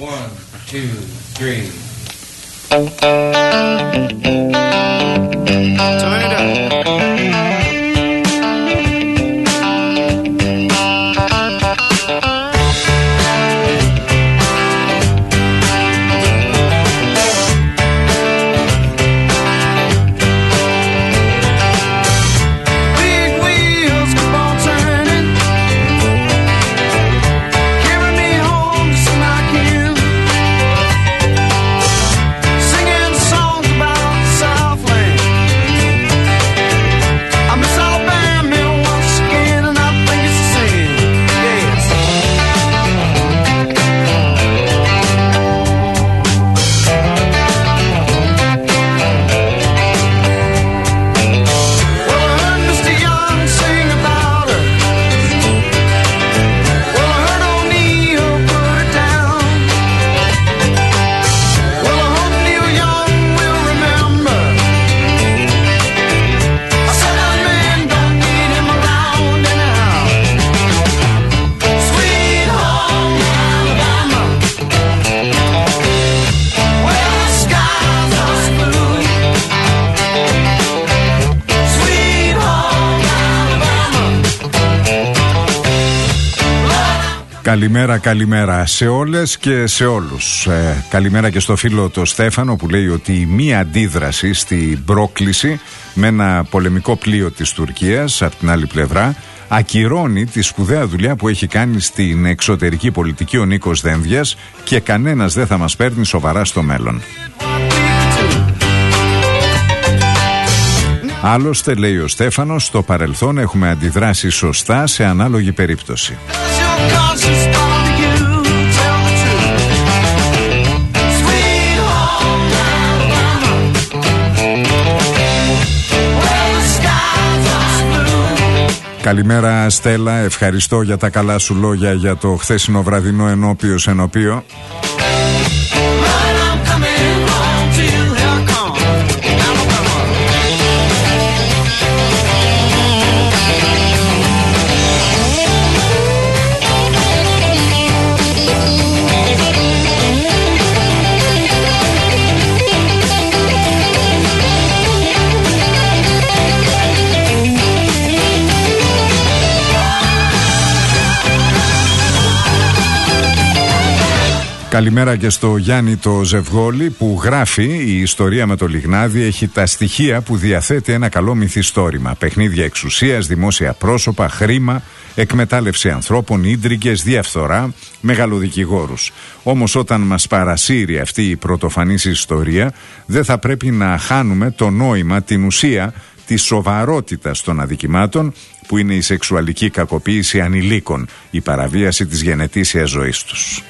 One, two, three. Turn it up. Καλημέρα σε όλες και σε όλους. Καλημέρα και στο φίλο το Στέφανο που λέει ότι μία αντίδραση στην πρόκληση με ένα πολεμικό πλοίο της Τουρκίας από την άλλη πλευρά ακυρώνει τη σπουδαία δουλειά που έχει κάνει στην εξωτερική πολιτική ο Νίκος Δένδιας και κανένας δεν θα μας παίρνει σοβαρά στο μέλλον. Άλλωστε, λέει ο Στέφανος, στο παρελθόν έχουμε αντιδράσει σωστά σε ανάλογη περίπτωση. Καλημέρα Στέλλα, ευχαριστώ για τα καλά σου λόγια για το χθεσινό βραδινό ενώπιο. Καλημέρα και στο Γιάννη το Ζευγόλη που γράφει: η ιστορία με το Λιγνάδι έχει τα στοιχεία που διαθέτει ένα καλό μυθιστόρημα. Παιχνίδια εξουσίας, δημόσια πρόσωπα, χρήμα, εκμετάλλευση ανθρώπων, ίντριγκες, διαφθορά, μεγαλοδικηγόρους. Όμως όταν μας παρασύρει αυτή η πρωτοφανής ιστορία, δεν θα πρέπει να χάνουμε το νόημα, την ουσία της σοβαρότητας των αδικημάτων που είναι η σεξουαλική κακοποίηση ανηλίκων, η παραβίαση της γενετήσιας ζωής τους.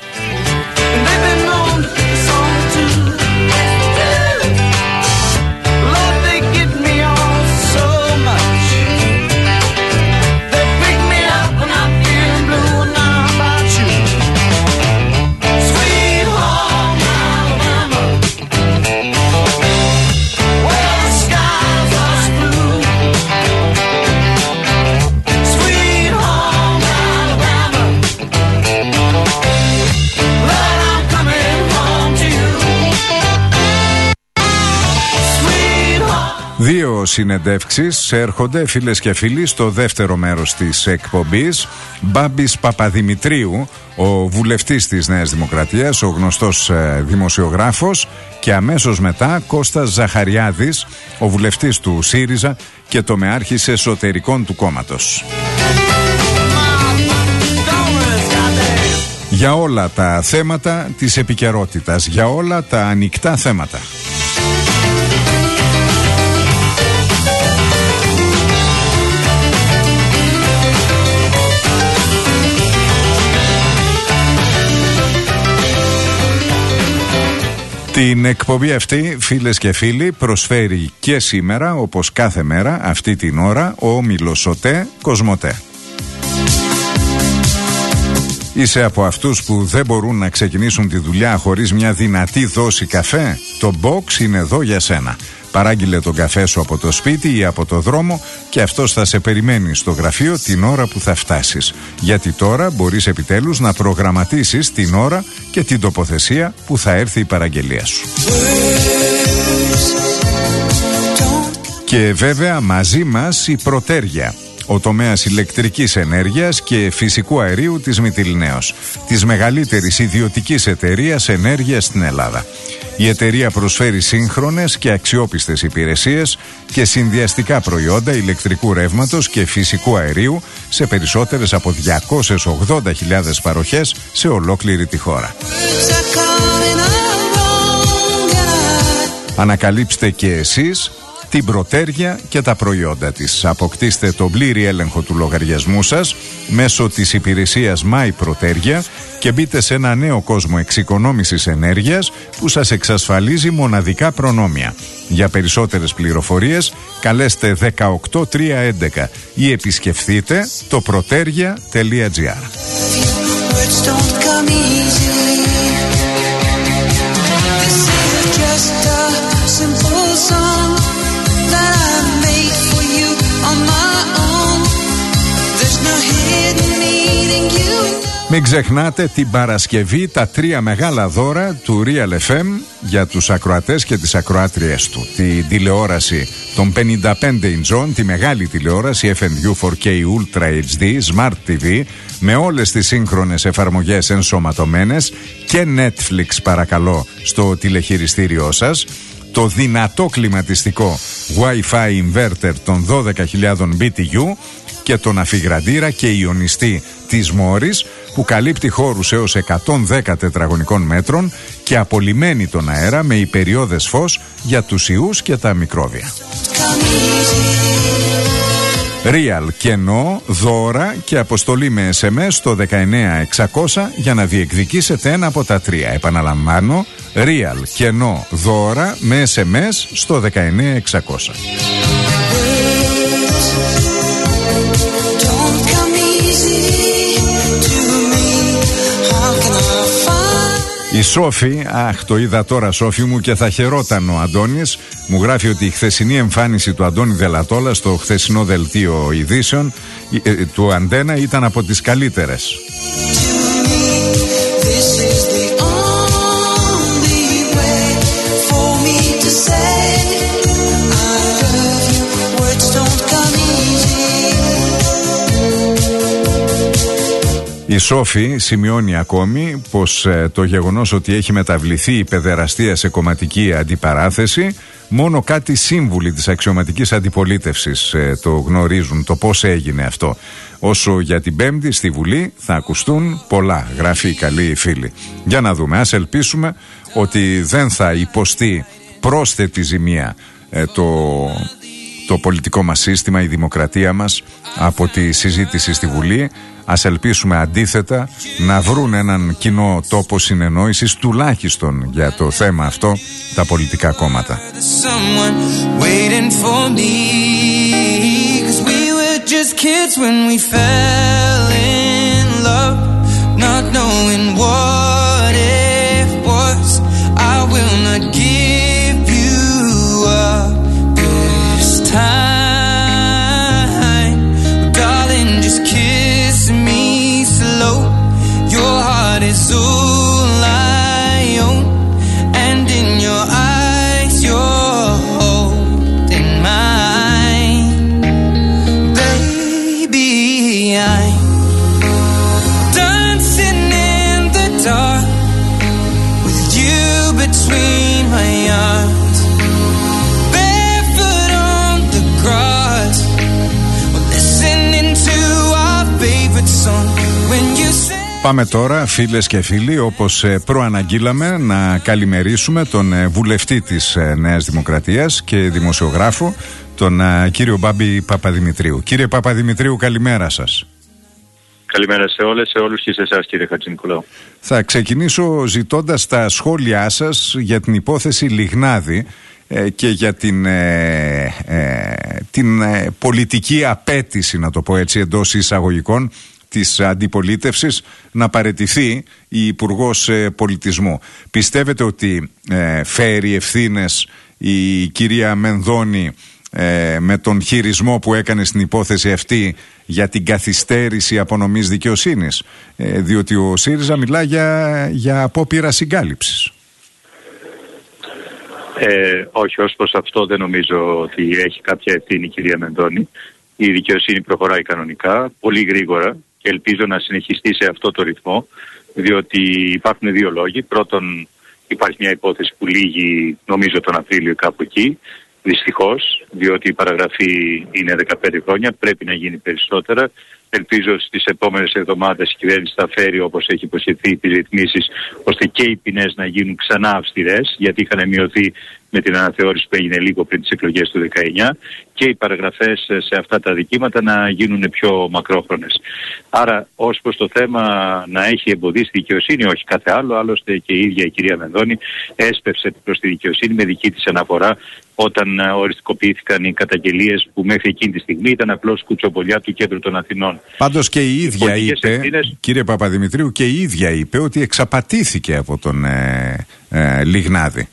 Δύο συνεντεύξεις έρχονται, φίλες και φίλοι, στο δεύτερο μέρος της εκπομπής. Μπάμπης Παπαδημητρίου, ο βουλευτής της Νέας Δημοκρατίας, ο γνωστός δημοσιογράφος, και αμέσως μετά Κώστας Ζαχαριάδης, ο βουλευτής του ΣΥΡΙΖΑ και τομεάρχης εσωτερικών του κόμματος. Για όλα τα θέματα της επικαιρότητας, για όλα τα ανοιχτά θέματα. Την εκπομπή αυτή, φίλες και φίλοι, προσφέρει και σήμερα, όπως κάθε μέρα, αυτή την ώρα, ο όμιλος ΟΤΕ Κοσμοτέ. Είσαι από αυτούς που δεν μπορούν να ξεκινήσουν τη δουλειά χωρίς μια δυνατή δόση καφέ? Το box είναι εδώ για σένα. Παράγγειλε τον καφέ σου από το σπίτι ή από το δρόμο και αυτός θα σε περιμένει στο γραφείο την ώρα που θα φτάσεις. Γιατί τώρα μπορείς επιτέλους να προγραμματίσεις την ώρα και την τοποθεσία που θα έρθει η παραγγελία σου. Και βέβαια μαζί μας η Πρωτέργεια, ο τομέας ηλεκτρικής ενέργειας και φυσικού αερίου της Μυτιληναίος, της μεγαλύτερης ιδιωτικής εταιρείας ενέργειας στην Ελλάδα. Η εταιρεία προσφέρει σύγχρονες και αξιόπιστες υπηρεσίες και συνδυαστικά προϊόντα ηλεκτρικού ρεύματος και φυσικού αερίου σε περισσότερες από 280.000 παροχές σε ολόκληρη τη χώρα. Ανακαλύψτε και εσείς την Πρωτέργεια και τα προϊόντα της. Αποκτήστε τον πλήρη έλεγχο του λογαριασμού σας μέσω της υπηρεσίας My Πρωτέργεια και μπείτε σε ένα νέο κόσμο εξοικονόμησης ενέργειας που σας εξασφαλίζει μοναδικά προνόμια. Για περισσότερες πληροφορίες καλέστε 18311 ή επισκεφθείτε το protergia.gr. Μην ξεχνάτε την Παρασκευή τα 3 μεγάλα δώρα του Real FM για τους ακροατές και τις ακροάτριες του. Τη τηλεόραση των 55 ιντσών, τη μεγάλη τηλεόραση FNU 4K Ultra HD Smart TV με όλες τις σύγχρονες εφαρμογές ενσωματωμένες και Netflix παρακαλώ στο τηλεχειριστήριό σας. Το δυνατό κλιματιστικό Wi-Fi inverter των 12.000 BTU και τον αφιγραντήρα και ιονιστή της Μόρις που καλύπτει χώρους έως 110 τετραγωνικών μέτρων και απολυμμένει τον αέρα με υπεριώδες φως για τους ιούς και τα μικρόβια. Real κενό, δώρα και αποστολή με SMS στο 19600 για να διεκδικήσετε ένα από τα 3. Επαναλαμβάνω, Real κενό, δώρα με SMS στο 19600. Η Σόφη, το είδα τώρα Σόφη μου και θα χαιρόταν ο Αντώνης, μου γράφει ότι η χθεσινή εμφάνιση του Αντώνη Δελατόλα στο χθεσινό δελτίο ειδήσεων του Αντένα ήταν από τις καλύτερες. Η Σόφη σημειώνει ακόμη πως το γεγονός ότι έχει μεταβληθεί η παιδεραστία σε κομματική αντιπαράθεση, μόνο κάτι σύμβουλοι της αξιωματικής αντιπολίτευσης το γνωρίζουν το πώς έγινε αυτό. Όσο για την Πέμπτη στη Βουλή θα ακουστούν πολλά, γράφει η καλή φίλη. Για να δούμε, ας ελπίσουμε ότι δεν θα υποστεί πρόσθετη ζημία το πολιτικό μας σύστημα, η δημοκρατία μας από τη συζήτηση στη Βουλή. Ας ελπίσουμε αντίθετα να βρουν έναν κοινό τόπο συνεννόησης τουλάχιστον για το θέμα αυτό τα πολιτικά κόμματα. Is all I own, and in your eyes you're holding mine. Baby, I'm dancing in the dark with you between my arms, barefoot on the grass, we're listening to our favorite song. When you say Πάμε τώρα, φίλες και φίλοι, όπως προαναγγείλαμε, να καλημερίσουμε τον βουλευτή της Νέας Δημοκρατίας και δημοσιογράφο, τον κύριο Μπάμπη Παπαδημητρίου. Κύριε Παπαδημητρίου, καλημέρα σας. Καλημέρα σε όλες, σε όλους και σε εσάς, κύριε Χατζηνικολάου. Θα ξεκινήσω ζητώντας τα σχόλιά σας για την υπόθεση Λιγνάδη και για την πολιτική απέτηση, να το πω έτσι εντός εισαγωγικών, της αντιπολίτευσης να παραιτηθεί η Υπουργός Πολιτισμού. Πιστεύετε ότι φέρει ευθύνες η κυρία Μενδώνη με τον χειρισμό που έκανε στην υπόθεση αυτή για την καθυστέρηση απονομής δικαιοσύνης, διότι ο ΣΥΡΙΖΑ μιλά για απόπειρα συγκάλυψης. Όχι, ως προς αυτό δεν νομίζω ότι έχει κάποια ευθύνη η κυρία Μενδώνη. Η δικαιοσύνη προχωράει κανονικά, πολύ γρήγορα, και ελπίζω να συνεχιστεί σε αυτό το ρυθμό, διότι υπάρχουν δύο λόγοι. Πρώτον, υπάρχει μια υπόθεση που λύγει νομίζω τον Απρίλιο κάπου εκεί, δυστυχώς, διότι η παραγραφή είναι 15 χρόνια, πρέπει να γίνει περισσότερα. Ελπίζω στις επόμενες εβδομάδες η κυβέρνηση θα φέρει, όπως έχει υποσχεθεί, τις ρυθμίσεις ώστε και οι ποινές να γίνουν ξανά αυστηρές, γιατί είχαν μειωθεί με την αναθεώρηση που έγινε λίγο πριν τις εκλογές του 19, και οι παραγραφές σε αυτά τα δικήματα να γίνουν πιο μακρόχρονες. Άρα, ως προς το θέμα να έχει εμποδίσει τη δικαιοσύνη, όχι κάθε άλλο. Άλλωστε και η ίδια η κυρία Μενδώνη έσπευσε προς τη δικαιοσύνη με δική της αναφορά όταν οριστικοποιήθηκαν οι καταγγελίες που μέχρι εκείνη τη στιγμή ήταν απλώς κουτσομπολιά του κέντρου των Αθηνών. Πάντως και η ίδια είπε, κύριε Παπαδημητρίου, και η ίδια είπε ότι εξαπατήθηκε από τον Λιγνάδη.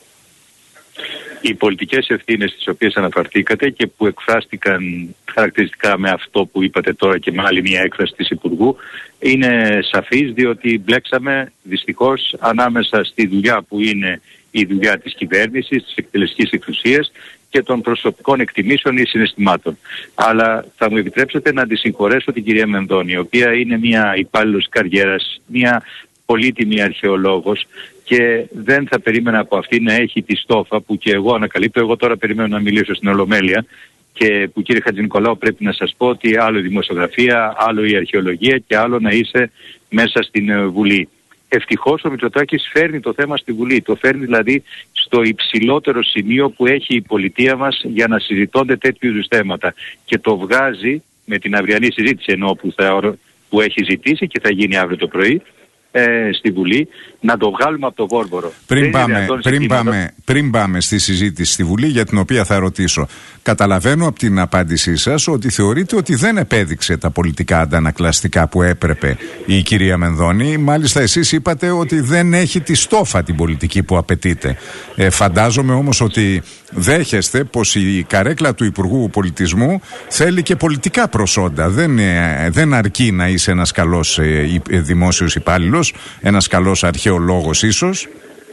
Οι πολιτικές ευθύνες τις οποίες αναφερθήκατε και που εκφράστηκαν χαρακτηριστικά με αυτό που είπατε τώρα και με άλλη μια έκφραση της Υπουργού είναι σαφής, διότι μπλέξαμε δυστυχώς ανάμεσα στη δουλειά που είναι η δουλειά της κυβέρνησης, της εκτελεστικής εξουσίας και των προσωπικών εκτιμήσεων ή συναισθημάτων. Αλλά θα μου επιτρέψετε να αντισυγχωρέσω την κυρία Μενδώνη, η οποία είναι μια υπάλληλος καριέρας, μια πολύτιμη αρχαιολόγος, και δεν θα περίμενα από αυτή να έχει τη στόφα που και εγώ ανακαλύπτω. Εγώ τώρα περιμένω να μιλήσω στην Ολομέλεια, και που, κύριε Χατζηνικολάου, πρέπει να σας πω ότι άλλο η δημοσιογραφία, άλλο η αρχαιολογία και άλλο να είσαι μέσα στην Βουλή. Ευτυχώς ο Μητσοτάκης φέρνει το θέμα στη Βουλή. Το φέρνει δηλαδή στο υψηλότερο σημείο που έχει η πολιτεία μας για να συζητώνται τέτοιου είδους θέματα. Και το βγάζει με την αυριανή συζήτηση, ενώ που έχει ζητήσει και θα γίνει αύριο το πρωί στη Βουλή, να το βγάλουμε από το Βόρμπορο. Πριν πάμε στη συζήτηση στη Βουλή, για την οποία θα ρωτήσω, καταλαβαίνω από την απάντησή σας ότι θεωρείτε ότι δεν επέδειξε τα πολιτικά αντανακλαστικά που έπρεπε η κυρία Μενδώνη. Μάλιστα εσείς είπατε ότι δεν έχει τη στόφα την πολιτική που απαιτείται. Φαντάζομαι όμως ότι δέχεστε πως η καρέκλα του Υπουργού Πολιτισμού θέλει και πολιτικά προσόντα. Δεν αρκεί να είσαι ένας καλός δημόσιος υπάλληλος, ένας καλός αρχαιολόγος ίσως.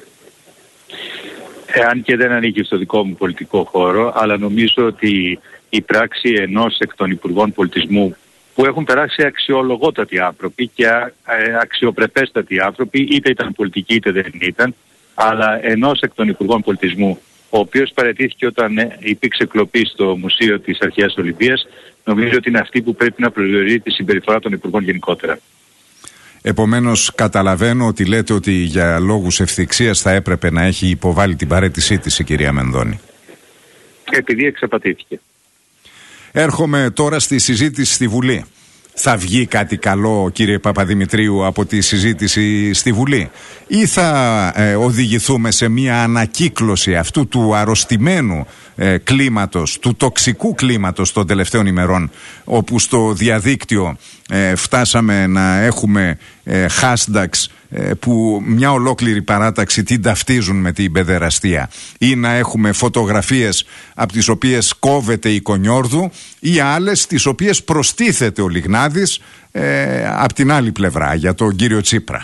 Αν και δεν ανήκει στο δικό μου πολιτικό χώρο, αλλά νομίζω ότι η πράξη ενός εκ των Υπουργών Πολιτισμού, που έχουν περάσει αξιολογότατοι άνθρωποι και αξιοπρεπέστατοι άνθρωποι, είτε ήταν πολιτικοί είτε δεν ήταν, αλλά ενός εκ των Υπουργών Πολιτισμού, ο οποίος παραιτήθηκε όταν υπήρξε κλοπή στο Μουσείο της Αρχαίας Ολυμπίας, νομίζω ότι είναι αυτή που πρέπει να προσδιορίζει τη συμπεριφορά των Υπουργών γενικότερα. Επομένως, καταλαβαίνω ότι λέτε ότι για λόγους ευθυξίας θα έπρεπε να έχει υποβάλει την παραίτησή της η κυρία Μενδώνη. Επειδή εξαπατήθηκε. Έρχομαι τώρα στη συζήτηση στη Βουλή. Θα βγει κάτι καλό, κύριε Παπαδημητρίου, από τη συζήτηση στη Βουλή, ή θα οδηγηθούμε σε μια ανακύκλωση αυτού του αρρωστημένου κλίματος, του τοξικού κλίματος των τελευταίων ημερών, όπου στο διαδίκτυο φτάσαμε να έχουμε hashtags που μια ολόκληρη παράταξη την ταυτίζουν με την παιδεραστία, ή να έχουμε φωτογραφίες από τις οποίες κόβεται η Κονιόρδου ή άλλες τις οποίες προστίθεται ο Λιγνάδης από την άλλη πλευρά για τον κύριο Τσίπρα.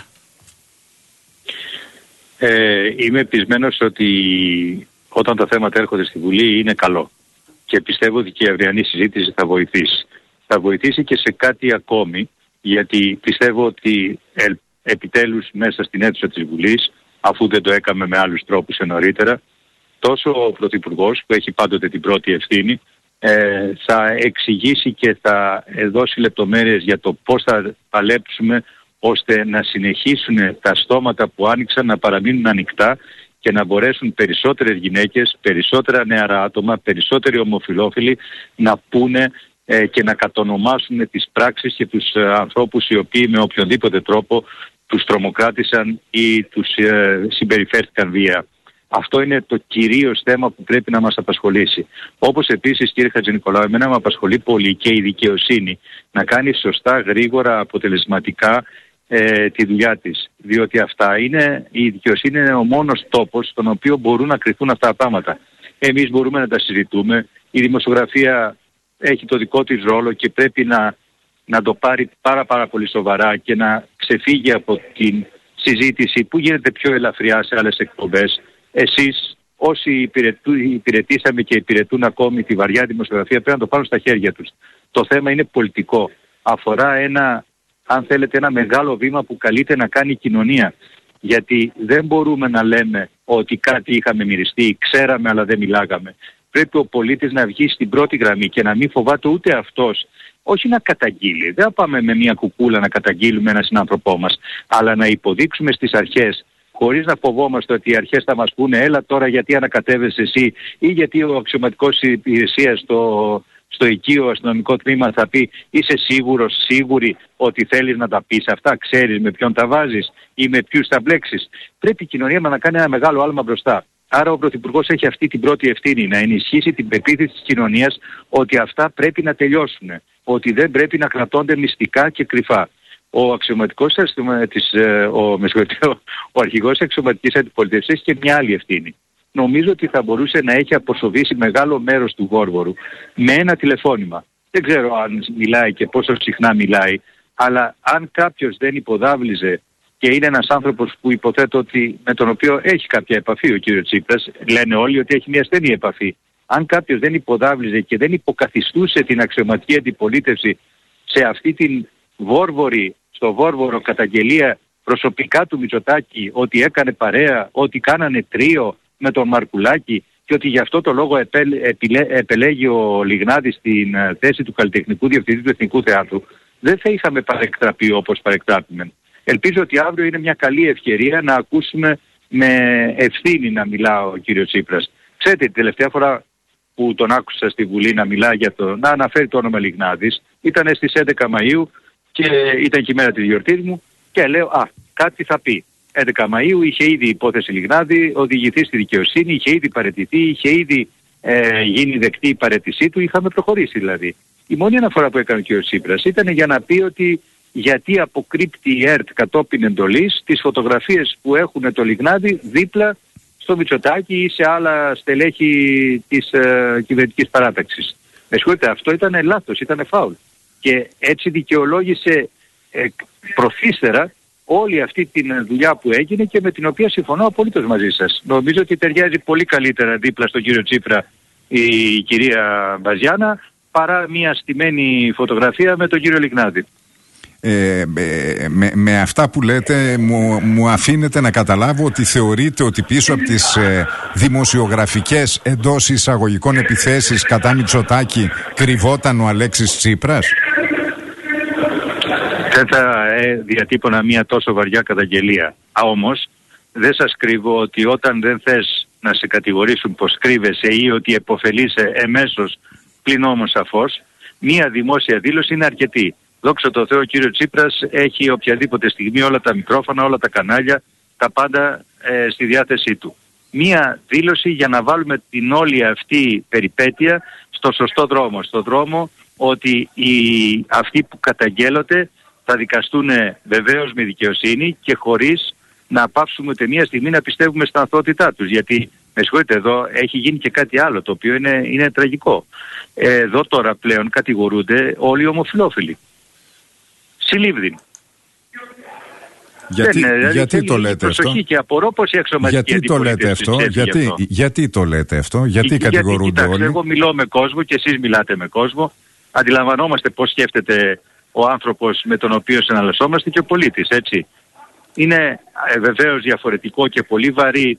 Είμαι πεισμένος ότι όταν τα θέματα έρχονται στη Βουλή είναι καλό, και πιστεύω ότι και η αυριανή συζήτηση θα βοηθήσει. Θα βοηθήσει και σε κάτι ακόμη, γιατί πιστεύω ότι επιτέλους μέσα στην αίθουσα της Βουλής, αφού δεν το έκαμε με άλλους τρόπους νωρίτερα, τόσο ο Πρωθυπουργός, που έχει πάντοτε την πρώτη ευθύνη, θα εξηγήσει και θα δώσει λεπτομέρειες για το πώς θα παλέψουμε ώστε να συνεχίσουν τα στόματα που άνοιξαν να παραμείνουν ανοιχτά και να μπορέσουν περισσότερες γυναίκες, περισσότερα νεαρά άτομα, περισσότεροι ομοφυλόφιλοι να πούνε και να κατονομάσουν τις πράξεις και τους ανθρώπους οι οποίοι με οποιονδήποτε τρόπο τους τρομοκράτησαν ή τους συμπεριφέρθηκαν βία. Αυτό είναι το κυρίως θέμα που πρέπει να μας απασχολήσει. Όπως επίσης, κύριε Χατζηνικολάου, εμένα με απασχολεί πολύ και η δικαιοσύνη να κάνει σωστά, γρήγορα, αποτελεσματικά τη δουλειά της. Διότι η δικαιοσύνη είναι ο μόνος τόπος στον οποίο μπορούν να κρυθούν αυτά τα πράγματα. Εμείς μπορούμε να τα συζητούμε. Η δημοσιογραφία έχει το δικό της ρόλο και πρέπει να το πάρει πάρα πολύ σοβαρά και να ξεφύγει από την συζήτηση που γίνεται πιο ελαφριά σε άλλες εκπομπές. Εσείς, όσοι υπηρετήσαμε και υπηρετούν ακόμη τη βαριά δημοσιογραφία, πρέπει να το πάρουν στα χέρια τους. Το θέμα είναι πολιτικό. Αφορά αν θέλετε, ένα μεγάλο βήμα που καλείται να κάνει η κοινωνία. Γιατί δεν μπορούμε να λέμε ότι κάτι είχαμε μυριστεί, ξέραμε αλλά δεν μιλάγαμε. Πρέπει ο πολίτης να βγει στην πρώτη γραμμή και να μην φοβάται ούτε αυτός. Όχι να καταγγείλει. Δεν θα πάμε με μια κουκούλα να καταγγείλουμε έναν συνάνθρωπό μας. Αλλά να υποδείξουμε στις αρχές, χωρίς να φοβόμαστε ότι οι αρχές θα μας πούνε έλα τώρα γιατί ανακατεύεσαι εσύ ή γιατί ο αξιωματικός υπηρεσίας στο οικείο αστυνομικό τμήμα θα πει είσαι σίγουρη ότι θέλεις να τα πεις αυτά, ξέρεις με ποιον τα βάζεις ή με ποιους θα μπλέξεις. Πρέπει η κοινωνία να κάνει ένα μεγάλο άλμα μπροστά. Άρα ο Πρωθυπουργός έχει αυτή την πρώτη ευθύνη, να ενισχύσει την πεποίθηση της κοινωνίας ότι αυτά πρέπει να τελειώσουν, ότι δεν πρέπει να κρατώνται μυστικά και κρυφά. Ο αρχηγός αξιωματικής αντιπολίτευσης έχει και μια άλλη ευθύνη. Νομίζω ότι θα μπορούσε να έχει αποσοβήσει μεγάλο μέρος του Βόρβορου με ένα τηλεφώνημα. Δεν ξέρω αν μιλάει και πόσο συχνά μιλάει, αλλά αν κάποιος δεν υποδάβλιζε και είναι ένας άνθρωπος που υποθέτω ότι με τον οποίο έχει κάποια επαφή ο κύριος Τσίπρας, λένε όλοι ότι έχει μια στενή επαφή. Αν κάποιος δεν υποδάβλιζε και δεν υποκαθιστούσε την αξιωματική αντιπολίτευση σε αυτή την στο Βόρβορο καταγγελία προσωπικά του Μητσοτάκη ότι έκανε παρέα, ότι κάνανε τρίο με τον Μαρκουλάκη και ότι γι' αυτό το λόγο επελέγει ο Λιγνάδης στην θέση του καλλιτεχνικού διευθυντή του Εθνικού Θεάτρου, δεν θα είχαμε παρεκτραπεί όπως παρεκτράπημε. Ελπίζω ότι αύριο είναι μια καλή ευκαιρία να ακούσουμε με ευθύνη να μιλά ο κύριος Τσίπρας. Ξέρετε, την τελευταία φορά που τον άκουσα στη Βουλή να μιλά να αναφέρει το όνομα Λιγνάδης ήταν στις 11 Μαΐου και ήταν και η μέρα της γιορτής μου και λέω κάτι θα πει. 11 Μαΐου είχε ήδη υπόθεση Λιγνάδη, οδηγηθεί στη δικαιοσύνη, είχε ήδη παραιτηθεί, είχε ήδη γίνει δεκτή η παραιτησή του, είχαμε προχωρήσει δηλαδή. Η μόνη αναφορά που έκανε ο κ. Τσίπρας ήταν για να πει ότι γιατί αποκρύπτει η ΕΡΤ κατόπιν εντολής τις φωτογραφίες που έχουν το Λιγνάδη δίπλα στο Μητσοτάκη ή σε άλλα στελέχη της κυβερνητικής παράταξης. Με συγχωρείτε, αυτό ήταν λάθος, ήταν φάουλ. Και έτσι δικαιολόγησε προθύστερα όλη αυτή τη δουλειά που έγινε και με την οποία συμφωνώ απολύτως μαζί σας. Νομίζω ότι ταιριάζει πολύ καλύτερα δίπλα στον κύριο Τσίπρα η κυρία Μπαζιάνα παρά μια στημένη φωτογραφία με τον κύριο Λιγνάδη. Με αυτά που λέτε μου αφήνετε να καταλάβω ότι θεωρείτε ότι πίσω από τις δημοσιογραφικές εντός εισαγωγικών επιθέσεις κατά Μητσοτάκη κρυβόταν ο Αλέξης Τσίπρας. Δεν θα διατύπωνα μια τόσο βαριά καταγγελία. Όμως δεν σας κρύβω ότι όταν δεν θες να σε κατηγορήσουν πως κρύβεσαι ή ότι επωφελείσαι εμέσως, πλην όμως σαφώς, μια δημόσια δήλωση είναι αρκετή. Δόξα τω Θεώ, ο κύριος Τσίπρας έχει οποιαδήποτε στιγμή όλα τα μικρόφωνα, όλα τα κανάλια, τα πάντα στη διάθεσή του. Μία δήλωση για να βάλουμε την όλη αυτή περιπέτεια στο σωστό δρόμο. Στο δρόμο ότι αυτοί που καταγγέλλονται θα δικαστούν βεβαίως με δικαιοσύνη και χωρίς να πάψουμε ούτε μία στιγμή να πιστεύουμε στην αθωότητά τους. Γιατί, με συγχωρείτε, εδώ έχει γίνει και κάτι άλλο το οποίο είναι τραγικό. Εδώ τώρα πλέον κατηγορούνται όλοι οι ομοφυλόφιλοι. Συλλήβδιν. Γιατί το λέτε αυτό? Και απορώ πως η αξιωματική γιατί το λέτε αυτό? Γιατί κατηγορούνται όλοι? Εγώ μιλώ με κόσμο και εσείς μιλάτε με κόσμο. Αντιλαμβανόμαστε πώς σκέφτεται ο άνθρωπος με τον οποίο συναλλασσόμαστε και ο πολίτης, έτσι. Είναι βεβαίως διαφορετικό και πολύ βαρύ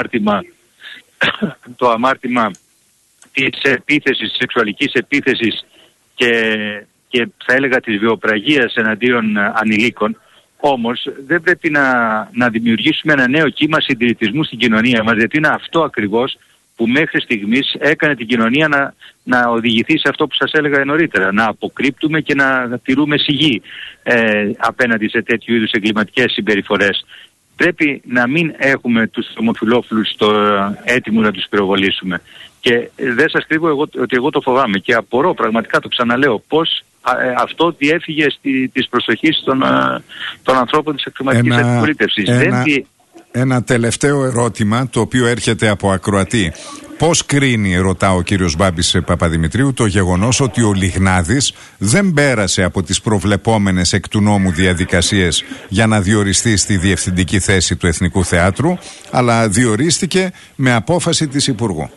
το αμάρτημα της επίθεσης, της σεξουαλικής επίθεσης και θα έλεγα της βιοπραγίας εναντίον ανηλίκων. Όμως δεν πρέπει να δημιουργήσουμε ένα νέο κύμα συντηρητισμού στην κοινωνία μας, γιατί είναι αυτό ακριβώς που μέχρι στιγμής έκανε την κοινωνία να οδηγηθεί σε αυτό που σας έλεγα νωρίτερα, να αποκρύπτουμε και να τηρούμε σιγή απέναντι σε τέτοιου είδους εγκληματικές συμπεριφορές. Πρέπει να μην έχουμε τους ομοφυλόφιλους έτοιμους να τους πυροβολήσουμε. Και δεν σας κρύβω ότι εγώ το φοβάμαι και απορώ, πραγματικά το ξαναλέω, πώς αυτό διέφυγε της προσοχής των ανθρώπων της αξιωματικής αντιπολίτευσης. Ένα τελευταίο ερώτημα, το οποίο έρχεται από ακροατή. Πώς κρίνει, ρωτά ο κύριος Μπάμπης Παπαδημητρίου, το γεγονός ότι ο Λιγνάδης δεν πέρασε από τις προβλεπόμενες εκ του νόμου διαδικασίες για να διοριστεί στη διευθυντική θέση του Εθνικού Θεάτρου, αλλά διορίστηκε με απόφαση της Υπουργού?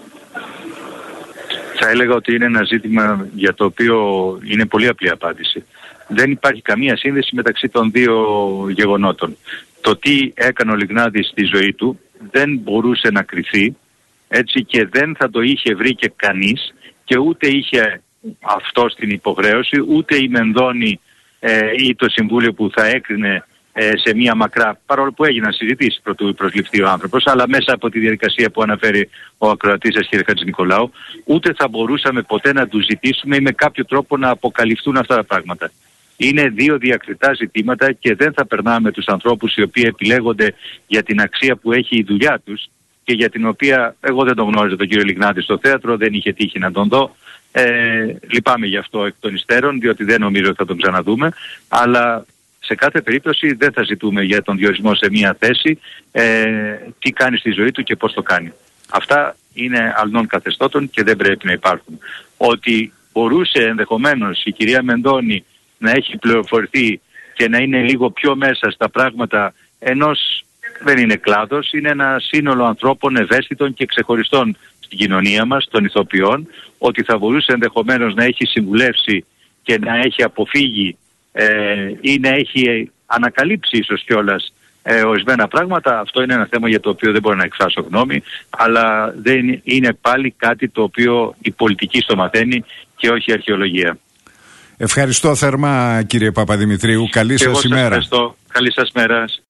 Θα έλεγα ότι είναι ένα ζήτημα για το οποίο είναι πολύ απλή απάντηση. Δεν υπάρχει καμία σύνδεση μεταξύ των δύο γεγονότων. Το τι έκανε ο Λιγνάδης στη ζωή του δεν μπορούσε να κρυθεί, έτσι, και δεν θα το είχε βρει και κανείς, και ούτε είχε αυτό στην υποχρέωση, ούτε η Μενδώνη ή το Συμβούλιο που θα έκρινε σε μία μακρά, παρόλο που έγιναν συζητήσεις πρωτού προσληφθεί ο άνθρωπος, αλλά μέσα από τη διαδικασία που αναφέρει ο ακροατής σας, κύριε Χατζηνικολάου, ούτε θα μπορούσαμε ποτέ να του ζητήσουμε ή με κάποιο τρόπο να αποκαλυφθούν αυτά τα πράγματα. Είναι δύο διακριτά ζητήματα και δεν θα περνάμε τους ανθρώπους οι οποίοι επιλέγονται για την αξία που έχει η δουλειά τους και για την οποία εγώ δεν τον γνώριζα τον κύριο Λιγνάδη στο θέατρο, δεν είχε τύχει να τον δω. Λυπάμαι γι' αυτό εκ των υστέρων, διότι δεν νομίζω ότι θα τον ξαναδούμε, αλλά σε κάθε περίπτωση δεν θα ζητούμε για τον διορισμό σε μία θέση τι κάνει στη ζωή του και πώς το κάνει. Αυτά είναι αλνών καθεστώτων και δεν πρέπει να υπάρχουν. Ότι μπορούσε ενδεχομένως η κυρία Μενδώνη να έχει πληροφορηθεί και να είναι λίγο πιο μέσα στα πράγματα ενός, δεν είναι κλάδος, είναι ένα σύνολο ανθρώπων ευαίσθητων και ξεχωριστών στην κοινωνία μας, των ηθοποιών, ότι θα μπορούσε ενδεχομένως να έχει συμβουλεύσει και να έχει αποφύγει ή να έχει ανακαλύψει ίσως κιόλας ορισμένα πράγματα. Αυτό είναι ένα θέμα για το οποίο δεν μπορώ να εκφράσω γνώμη, αλλά δεν είναι πάλι κάτι το οποίο η πολιτική στο μαθαίνει και όχι η αρχαιολογία. Ευχαριστώ θερμά, κύριε Παπαδημητρίου. Καλή σας ημέρα. Ευχαριστώ. Καλή σας μέρα.